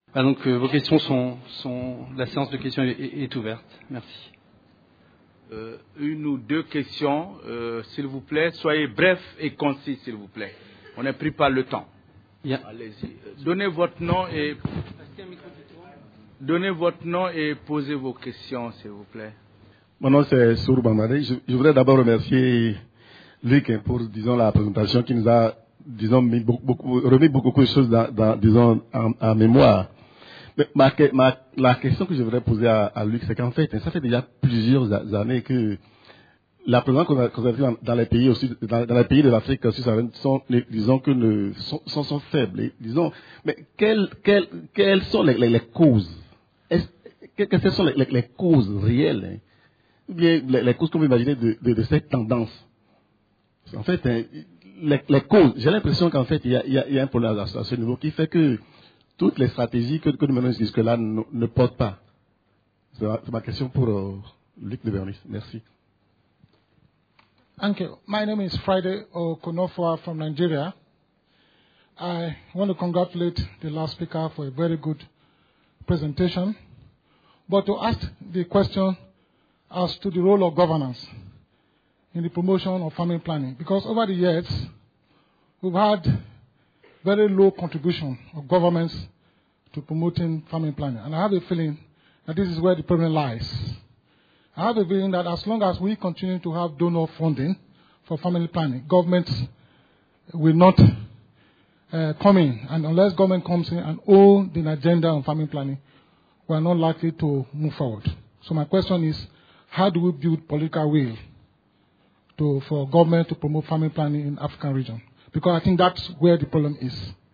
Ah, donc vos questions la séance de questions est ouverte. Merci. Une ou deux questions, s'il vous plaît. Soyez bref et concis, s'il vous plaît. On n'a pris pas le temps. Yeah. Allez-y. Donnez votre nom et posez vos questions, s'il vous plaît. Mon nom c'est Sourou Bambadé. Je voudrais d'abord remercier Luc pour, disons, la présentation qui nous a, disons, remis beaucoup de choses disons, en mémoire. Mais la question que je voudrais poser à Luc, c'est qu'en fait, ça fait déjà plusieurs années que la présence conservative dans les pays aussi, dans les pays de l'Afrique subsaharienne sont faibles. Et, disons, mais quelles sont les causes? Quelles sont les causes réelles, ou bien les causes qu'on peut imaginer de cette tendance? En fait, les causes, j'ai l'impression qu'en fait, il y a un problème à ce niveau qui fait que toutes les stratégies que nous menons jusque-là ne portent pas. C'est ma question pour Luc de Bernis. Merci. Thank you. My name is Friday Okonofwa from Nigeria. I want to congratulate the last speaker for a very good presentation, but to ask the question as to the role of governance in the promotion of family planning, because over the years, we've had very low contribution of governments to promoting family planning. And I have a feeling that this is where the problem lies. I have a feeling that as long as we continue to have donor funding for family planning, governments will not come in. And unless government comes in and own the agenda on family planning, we are not likely to move forward. So my question is, how do we build political will for government to promote family planning in the African region? Because I think that's where the problem is.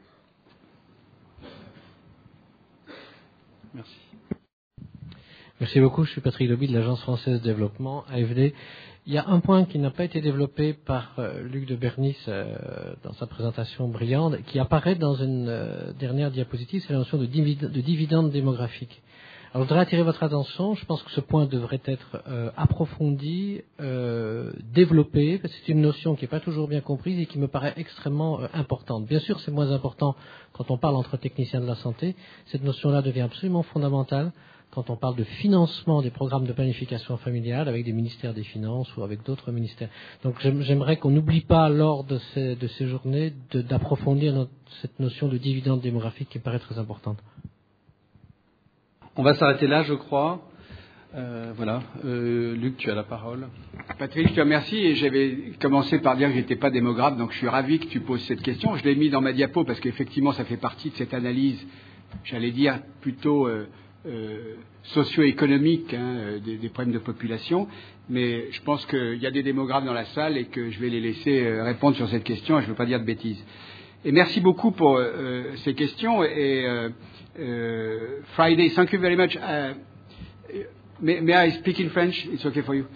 Merci. Merci beaucoup. Je suis Patrick Lobby de l'Agence française de développement, AFD. Il y a un point qui n'a pas été développé par Luc de Bernis dans sa présentation brillante, qui apparaît dans une dernière diapositive, c'est la notion de dividende démographique. Alors, je voudrais attirer votre attention. Je pense que ce point devrait être approfondi, développé, parce que c'est une notion qui n'est pas toujours bien comprise et qui me paraît extrêmement importante. Bien sûr, c'est moins important quand on parle entre techniciens de la santé. Cette notion-là devient absolument fondamentale quand on parle de financement des programmes de planification familiale avec des ministères des Finances ou avec d'autres ministères. Donc, j'aimerais qu'on n'oublie pas, lors de ces journées, d'approfondir cette notion de dividende démographique qui me paraît très importante. On va s'arrêter là, je crois. Voilà. Luc, tu as la parole. Patrick, je te remercie. Et j'avais commencé par dire que je n'étais pas démographe, donc je suis ravi que tu poses cette question. Je l'ai mis dans ma diapo parce qu'effectivement, ça fait partie de cette analyse, j'allais dire, plutôt socio-économique des problèmes de population. Mais je pense qu'il y a des démographes dans la salle et que je vais les laisser répondre sur cette question et je ne veux pas dire de bêtises. Et merci beaucoup pour ces questions. Friday, thank you very much. May I speak in French? It's okay for you.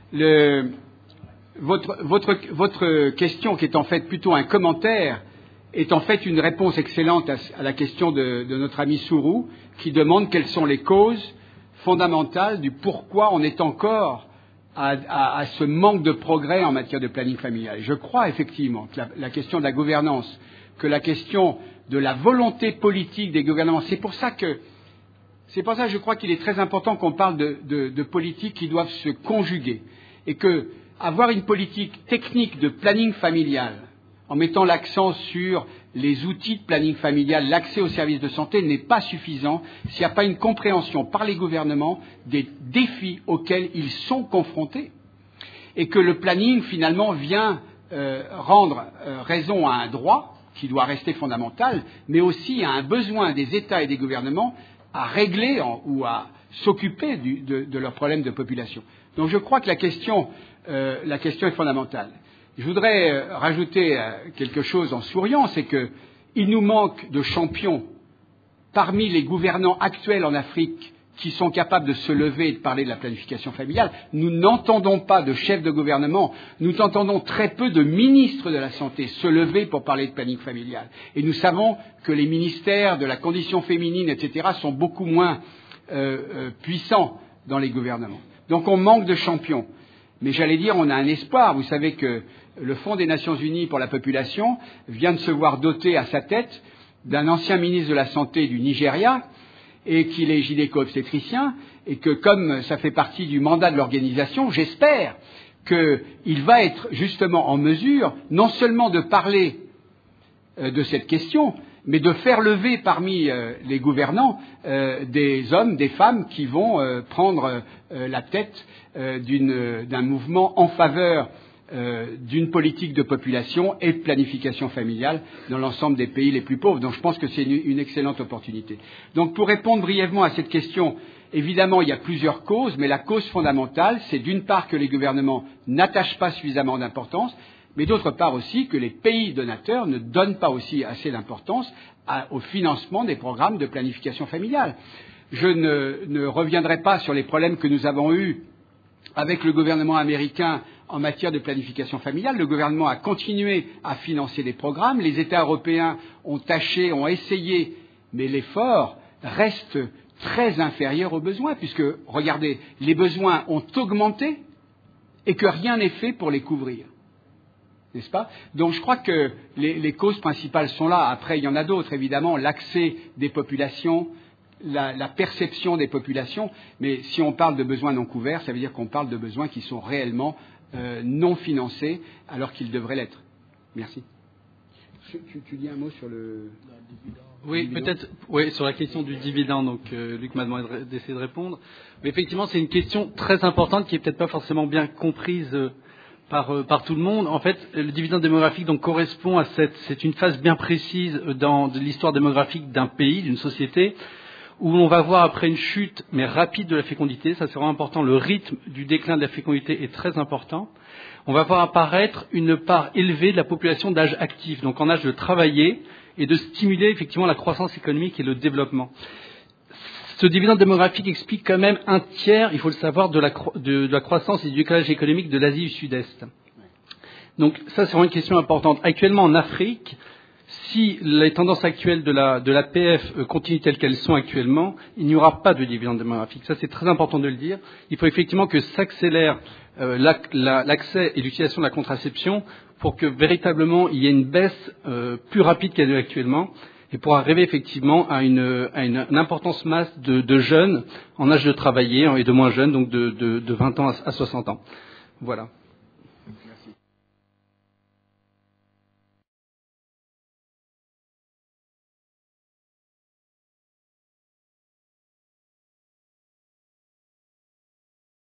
Votre question, qui est en fait plutôt un commentaire, est en fait une réponse excellente à la question de notre ami Sourou, qui demande quelles sont les causes fondamentales du pourquoi on est encore à ce manque de progrès en matière de planning familial. Je crois effectivement que la question de la gouvernance, que la question de la volonté politique des gouvernements, c'est pour ça que je crois qu'il est très important qu'on parle de politiques qui doivent se conjuguer et que avoir une politique technique de planning familial en mettant l'accent sur les outils de planning familial, l'accès aux services de santé n'est pas suffisant s'il n'y a pas une compréhension par les gouvernements des défis auxquels ils sont confrontés et que le planning finalement vient rendre raison à un droit qui doit rester fondamental, mais aussi à un besoin des États et des gouvernements à régler ou à s'occuper de leurs problèmes de population. Donc je crois que la question est fondamentale. Je voudrais rajouter quelque chose en souriant, c'est qu'il nous manque de champions parmi les gouvernants actuels en Afrique qui sont capables de se lever et de parler de la planification familiale. Nous n'entendons pas de chefs de gouvernement, nous entendons très peu de ministres de la Santé se lever pour parler de planning familial. Et nous savons que les ministères de la condition féminine, etc., sont beaucoup moins puissants dans les gouvernements. Donc on manque de champions. Mais j'allais dire, on a un espoir. Vous savez que le Fonds des Nations Unies pour la population vient de se voir doté à sa tête d'un ancien ministre de la Santé du Nigeria, et qu'il est gynéco-obstétricien, et que comme ça fait partie du mandat de l'organisation, j'espère qu'il va être justement en mesure non seulement de parler de cette question, mais de faire lever parmi les gouvernants des hommes, des femmes qui vont prendre la tête d'un mouvement en faveur d'une politique de population et de planification familiale dans l'ensemble des pays les plus pauvres. Donc je pense que c'est une excellente opportunité. Donc pour répondre brièvement à cette question, évidemment il y a plusieurs causes, mais la cause fondamentale, c'est d'une part que les gouvernements n'attachent pas suffisamment d'importance, mais d'autre part aussi que les pays donateurs ne donnent pas aussi assez d'importance au financement des programmes de planification familiale. Je ne reviendrai pas sur les problèmes que nous avons eus avec le gouvernement américain en matière de planification familiale. Le gouvernement a continué à financer des programmes, les États européens ont tâché, ont essayé, mais l'effort reste très inférieur aux besoins, puisque, regardez, les besoins ont augmenté et que rien n'est fait pour les couvrir. N'est-ce pas? Donc je crois que les causes principales sont là. Après, il y en a d'autres, évidemment, l'accès des populations, la perception des populations, mais si on parle de besoins non couverts, ça veut dire qu'on parle de besoins qui sont réellement non financés, alors qu'ils devraient l'être. Merci. Tu dis un mot sur le dividende? Oui, peut-être, oui, sur la question du dividende, donc Luc m'a demandé d'essayer de répondre. Mais effectivement, c'est une question très importante qui est peut-être pas forcément bien comprise par tout le monde. En fait, le dividende démographique donc correspond à c'est une phase bien précise dans l'histoire démographique d'un pays, d'une société, où on va voir après une chute, mais rapide, de la fécondité. Ça, c'est vraiment important. Le rythme du déclin de la fécondité est très important. On va voir apparaître une part élevée de la population d'âge actif, donc en âge de travailler et de stimuler effectivement la croissance économique et le développement. Ce dividende démographique explique quand même un tiers, il faut le savoir, de la croissance et du décalage économique de l'Asie du Sud-Est. Donc ça, c'est vraiment une question importante. Actuellement, en Afrique, si les tendances actuelles de la PF continuent telles qu'elles sont actuellement, il n'y aura pas de dividende démographique. Ça, c'est très important de le dire. Il faut effectivement que s'accélère l'accès et l'utilisation de la contraception pour que véritablement il y ait une baisse plus rapide qu'elle est actuellement, et pour arriver effectivement à une importance masse de jeunes en âge de travailler et de moins jeunes, donc de 20 ans à 60 ans. Voilà.